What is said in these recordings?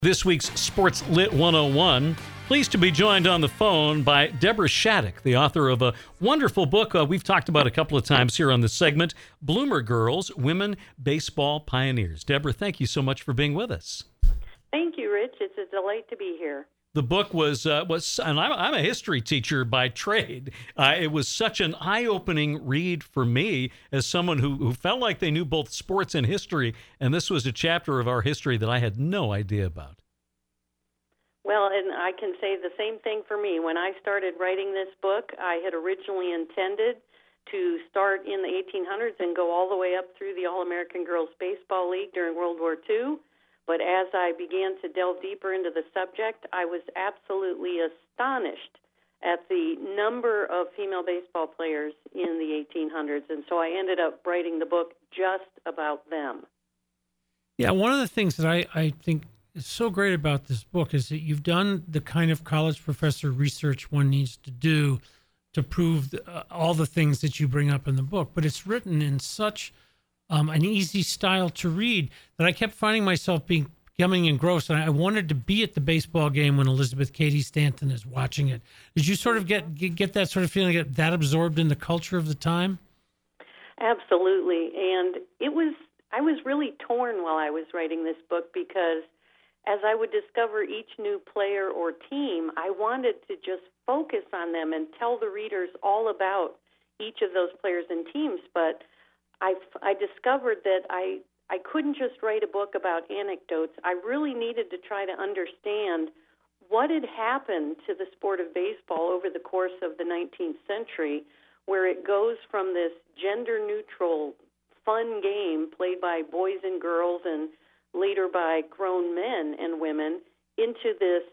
This week's Sports Lit 101. Pleased to be joined on the phone by Deborah Shattuck, the author of a wonderful book we've talked about a couple of times here on this segment, Bloomer Girls, Women Baseball Pioneers. Deborah, thank you so much for being with us. Thank you, Rich. It's a delight to be here. The book was and I'm a history teacher by trade. It was such an eye-opening read for me as someone who felt like they knew both sports and history, and this was a chapter of our history that I had no idea about. Well, and I can say the same thing for me. When I started writing this book, I had originally intended to start in the 1800s and go all the way up through the All-American Girls Baseball League during World War II. But as I began to delve deeper into the subject, I was absolutely astonished at the number of female baseball players in the 1800s. And so I ended up writing the book just about them. Yeah, one of the things that I think is so great about this book is that you've done the kind of college professor research one needs to do to prove all the things that you bring up in the book. But it's written in such an easy style to read that I kept finding myself becoming engrossed, and I wanted to be at the baseball game when Elizabeth Cady Stanton is watching it. Did you sort of get that sort of feeling, get that absorbed in the culture of the time? Absolutely, and I was really torn while I was writing this book because as I would discover each new player or team, I wanted to just focus on them and tell the readers all about each of those players and teams, but I discovered that I couldn't just write a book about anecdotes. I really needed to try to understand what had happened to the sport of baseball over the course of the 19th century, where it goes from this gender-neutral, fun game played by boys and girls and later by grown men and women into this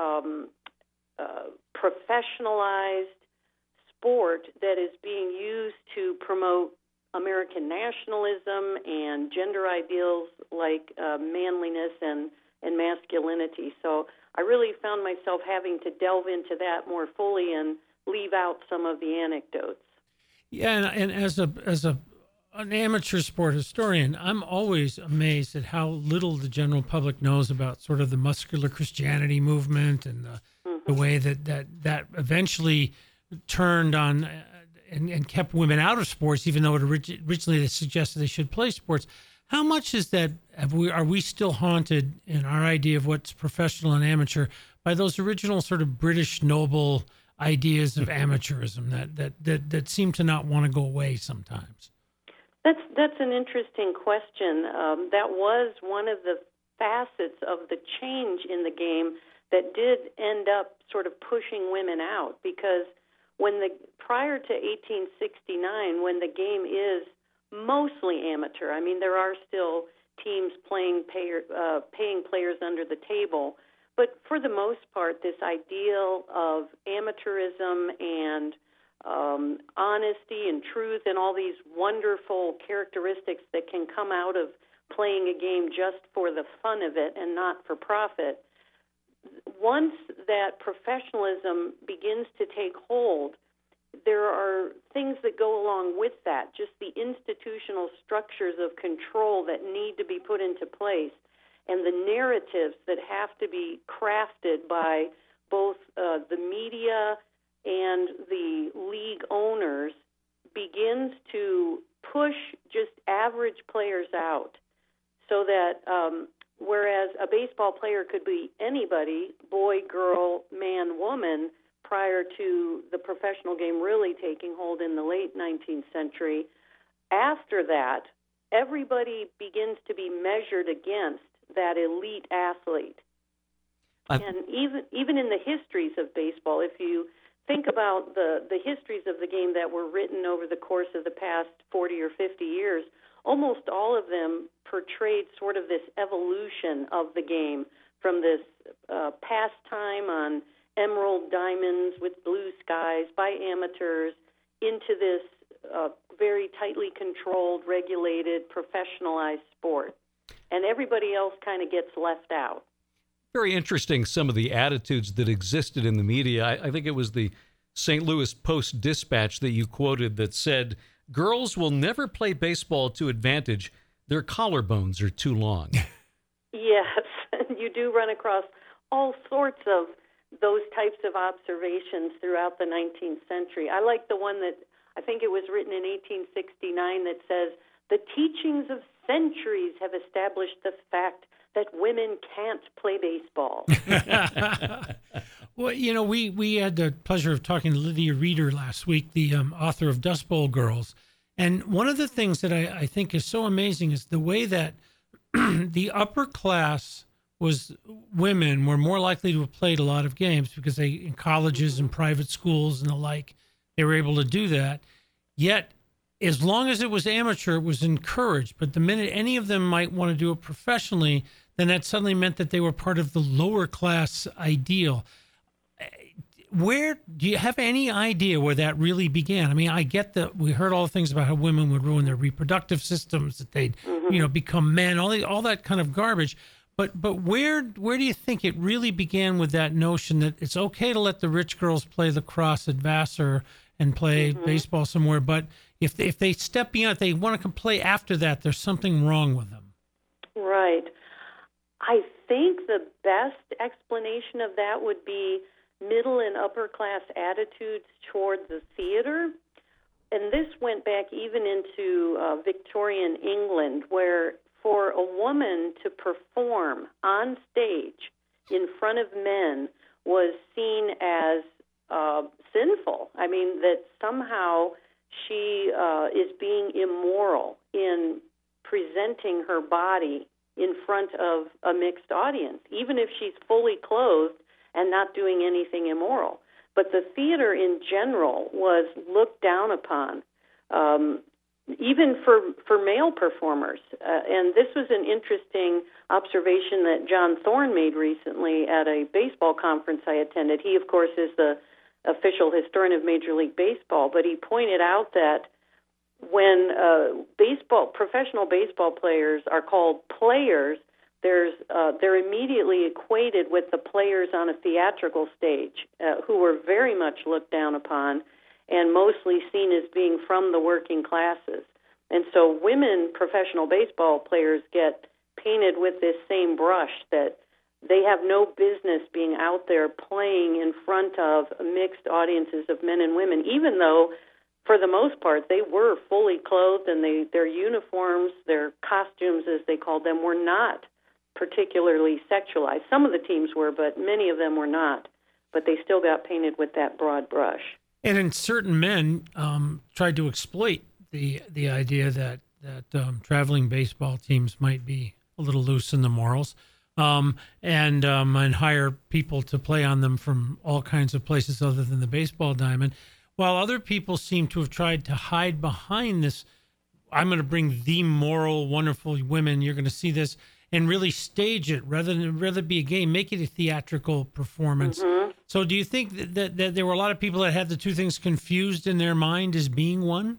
professionalized sport that is being used to promote American nationalism and gender ideals like manliness and masculinity. So I really found myself having to delve into that more fully and leave out some of the anecdotes. Yeah, and as an amateur sport historian, I'm always amazed at how little the general public knows about sort of the muscular Christianity movement and the way that eventually turned on and kept women out of sports, even though it originally suggested they should play sports. How much is that? Are we still haunted in our idea of what's professional and amateur by those original sort of British noble ideas of amateurism that seem to not want to go away sometimes? That's an interesting question. That was one of the facets of the change in the game that did end up sort of pushing women out, because prior to 1869, when the game is mostly amateur, I mean, there are still teams paying players under the table, but for the most part, this ideal of amateurism and honesty and truth and all these wonderful characteristics that can come out of playing a game just for the fun of it and not for profit. Once that professionalism begins to take hold, there are things that go along with that, just the institutional structures of control that need to be put into place and the narratives that have to be crafted by both the media and the league owners begins to push just average players out, so that whereas a baseball player could be anybody, boy, girl, man, woman, prior to the professional game really taking hold in the late 19th century, after that, everybody begins to be measured against that elite athlete. And even in the histories of baseball, if you think about the histories of the game that were written over the course of the past 40 or 50 years, almost all of them portrayed sort of this evolution of the game from this pastime on emerald diamonds with blue skies by amateurs into this very tightly controlled, regulated, professionalized sport. And everybody else kind of gets left out. Very interesting, some of the attitudes that existed in the media. I think it was the St. Louis Post-Dispatch that you quoted that said, "Girls will never play baseball to advantage. Their collarbones are too long." Yes, you do run across all sorts of those types of observations throughout the 19th century. I like the one that I think it was written in 1869 that says, "The teachings of centuries have established the fact that women can't play baseball." Well, we had the pleasure of talking to Lydia Reeder last week, the author of Dust Bowl Girls. And one of the things that I think is so amazing is the way that the upper class women were more likely to have played a lot of games because they, in colleges and private schools and the like, they were able to do that. Yet, as long as it was amateur, it was encouraged. But the minute any of them might want to do it professionally, then that suddenly meant that they were part of the lower class ideal. Where do you have any idea where that really began? I mean, I get that we heard all the things about how women would ruin their reproductive systems, that they'd, become men, all that kind of garbage. But where do you think it really began with that notion that it's okay to let the rich girls play lacrosse at Vassar and play baseball somewhere, but if they step beyond, if they want to play after that, there's something wrong with them? Right. I think the best explanation of that would be middle and upper class attitudes toward the theater. And this went back even into Victorian England, where for a woman to perform on stage in front of men was seen as sinful. I mean, that somehow she is being immoral in presenting her body in front of a mixed audience, even if she's fully clothed and not doing anything immoral. But the theater in general was looked down upon, even for male performers. And this was an interesting observation that John Thorne made recently at a baseball conference I attended. He, of course, is the official historian of Major League Baseball, but he pointed out that when professional baseball players are called players, they're immediately equated with the players on a theatrical stage, who were very much looked down upon and mostly seen as being from the working classes. And so women professional baseball players get painted with this same brush, that they have no business being out there playing in front of mixed audiences of men and women, even though for the most part they were fully clothed, and their uniforms, their costumes as they called them, were not particularly sexualized. Some of the teams were, but many of them were not. But they still got painted with that broad brush. And in certain men tried to exploit the idea that traveling baseball teams might be a little loose in the morals, and hire people to play on them from all kinds of places other than the baseball diamond, while other people seem to have tried to hide behind this, I'm going to bring the moral, wonderful women, you're going to see this, and really stage it rather than be a game, make it a theatrical performance. Mm-hmm. So do you think that there were a lot of people that had the two things confused in their mind as being one?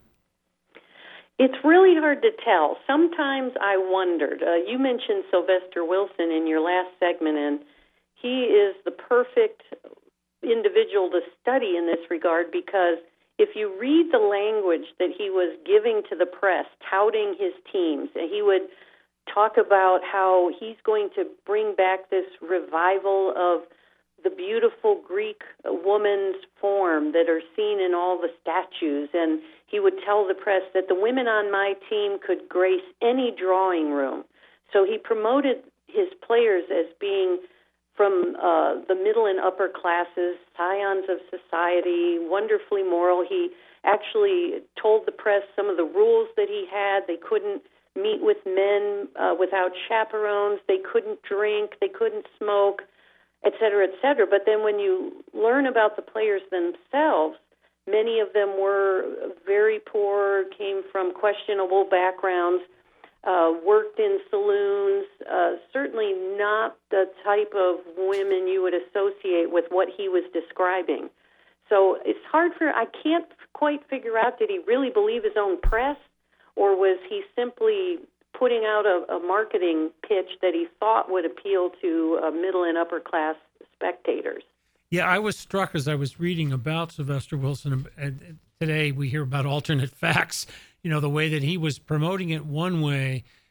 It's really hard to tell. Sometimes I wondered. You mentioned Sylvester Wilson in your last segment, and he is the perfect individual to study in this regard, because if you read the language that he was giving to the press, touting his teams, and he would talk about how he's going to bring back this revival of the beautiful Greek woman's form that are seen in all the statues, and he would tell the press that the women on my team could grace any drawing room. So he promoted his players as being from the middle and upper classes, scions of society, wonderfully moral. He actually told the press some of the rules that he had. They couldn't meet with men without chaperones. They couldn't drink. They couldn't smoke, et cetera, et cetera. But then when you learn about the players themselves, many of them were very poor, came from questionable backgrounds, worked in saloons, certainly not the type of women you would associate with what he was describing. So it's hard I can't quite figure out, did he really believe his own press, or was he simply putting out a marketing pitch that he thought would appeal to middle and upper class spectators? Yeah, I was struck as I was reading about Sylvester Wilson, and today we hear about alternate facts, the way that he was promoting it one way,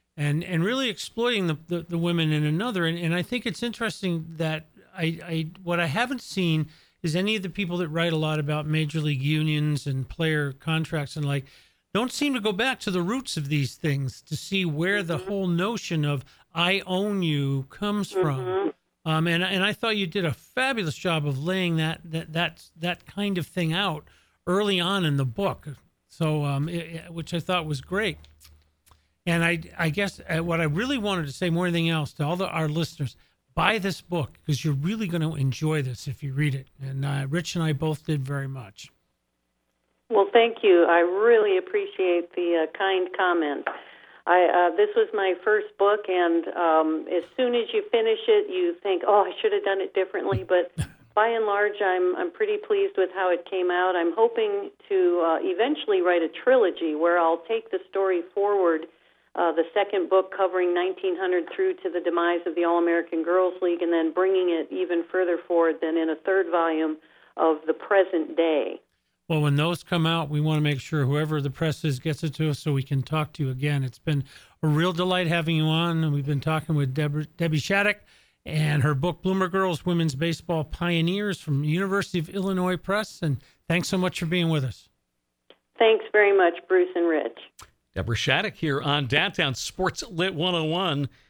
and really exploiting the women in another. And I think it's interesting that what I haven't seen is any of the people that write a lot about major league unions and player contracts and don't seem to go back to the roots of these things to see where the whole notion of I own you comes from. And I thought you did a fabulous job of laying that kind of thing out early on in the book. So, which I thought was great. And I guess what I really wanted to say more than anything else to all our listeners, buy this book because you're really going to enjoy this if you read it. And Rich and I both did very much. Well, thank you. I really appreciate the kind comment. This was my first book, and as soon as you finish it, you think, oh, I should have done it differently. But by and large, I'm pretty pleased with how it came out. I'm hoping to eventually write a trilogy where I'll take the story forward, the second book covering 1900 through to the demise of the All-American Girls League, and then bringing it even further forward than in a third volume of the present day. Well, when those come out, we want to make sure whoever the press is gets it to us so we can talk to you again. It's been a real delight having you on. And we've been talking with Debbie Shattuck and her book, Bloomer Girls, Women's Baseball Pioneers from University of Illinois Press. And thanks so much for being with us. Thanks very much, Bruce and Rich. Deborah Shattuck here on Downtown Sports Lit 101.